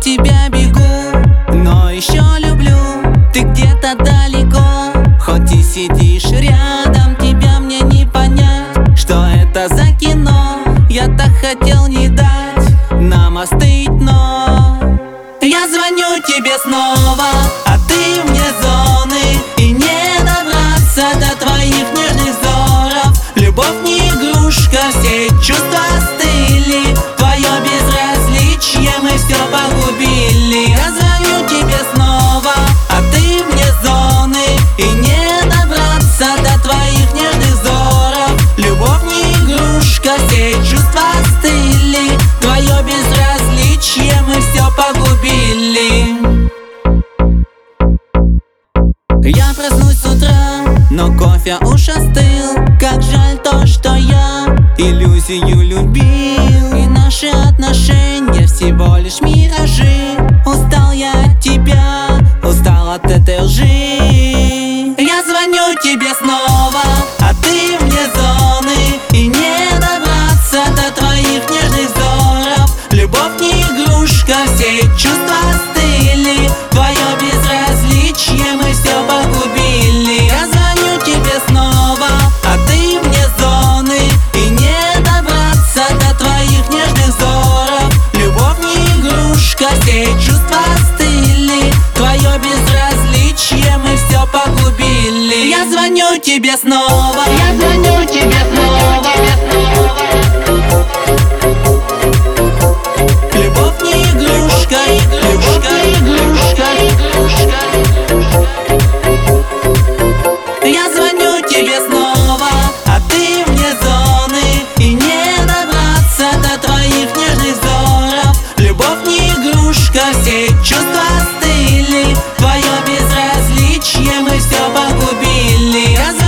тебя бегу, но еще люблю. Ты где-то далеко, хоть и сидишь рядом, тебя мне не понять, что это за кино. Я так хотел не дать нам остыть, но я звоню тебе снова, а ты мне зоны, и не добраться до твоих нежных взоров. Любовь не игрушка, все чувства остыли, твое безразличие мы все погубили. Я звоню тебе снова, а ты мне зоны, и не добраться до твоих нежных взоров. Любовь не игрушка, все чувства остыли, твое безразличие мы все погубили. Я проснусь с утра, но кофе уж остыл. Как жаль то, что я иллюзию любил, и наши отношения всего лишь миражи. Устал я от тебя, устал от этой лжи. Я звоню тебе снова, а ты мне зоны, и не добраться до твоих нежных взоров. Любовь не игрушка, все чувства остыли, твое безразличие мы все погубили. Я звоню тебе снова, а ты мне зоны, и не добраться до твоих нежных взоров. Любовь не игрушка, все чувства остыли, твое безразличие мы все погубили. Я звоню тебе снова, я звоню тебе снова. Любовь не игрушка, игрушка, игрушка, игрушка. Я звоню тебе снова, а ты мне зоны, и не добраться до твоих нежных взоров. Любовь не игрушка, все чувства остыли, твое безразличие мы все погубили.